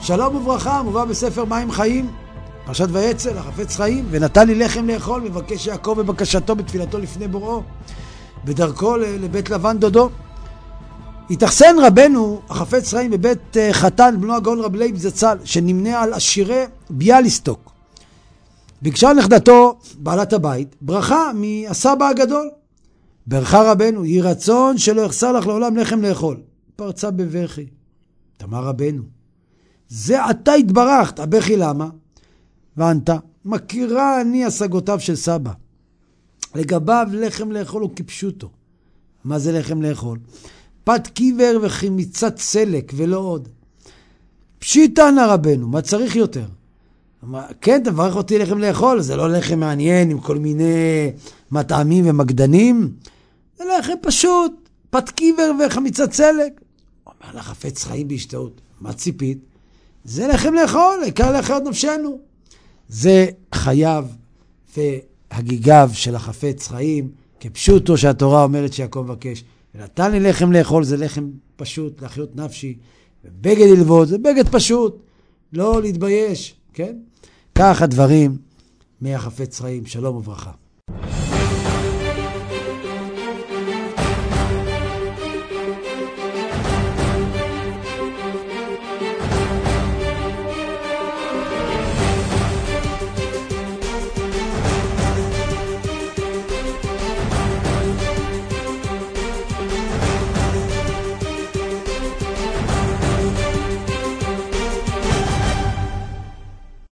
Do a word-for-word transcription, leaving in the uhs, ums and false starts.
שלום וברכה, מובא בספר מים חיים, פרשת ויצא, החפץ חיים, ונתן לי לחם לאכול, מבקש יעקב בבקשתו בתפילתו לפני בוראו, בדרכו לבית לבן דודו. התאכסן רבנו החפץ חיים בבית חתן בנו הגאון רב לייב זצ"ל, שנמנה על עשירי ביאליסטוק. ביקשה נכדתו בעלת הבית ברכה מהסבא הגדול. ברכה רבנו, יהי רצון שלא יחסר לך לעולם לחם לאכול. פרצה בבכי. תאמר רבנו, זה אתה התברכת. הבכי למה? וענתה, מכירה אני השגותיו של סבא, לגביו לחם לאכול הוא כפשוטו. מה זה לחם לאכול? פת קיבר וחימיצת סלק ולא עוד. פשיטה נא רבנו, מה צריך יותר? כן, תברך אותי לחם לאכול, זה לא לחם מעניין עם כל מיני מטעמים ומגדנים, זה לחם פשוט, פת קיבר וחמיצת סלק. אומר לה חפץ חיים בהשתאות, מה ציפית? זה לחם לאכול, העיקר להחיות נפשנו. זה חייו והגיגיו של החפץ חיים, כפשוטו שהתורה אומרת שיעקב מבקש. ונתן לי לחם לאכול, זה לחם פשוט, להחיות נפשי. ובגד ללבוד, זה בגד פשוט, לא להתבייש, כן? כך הדברים מהחפץ חיים, שלום וברכה.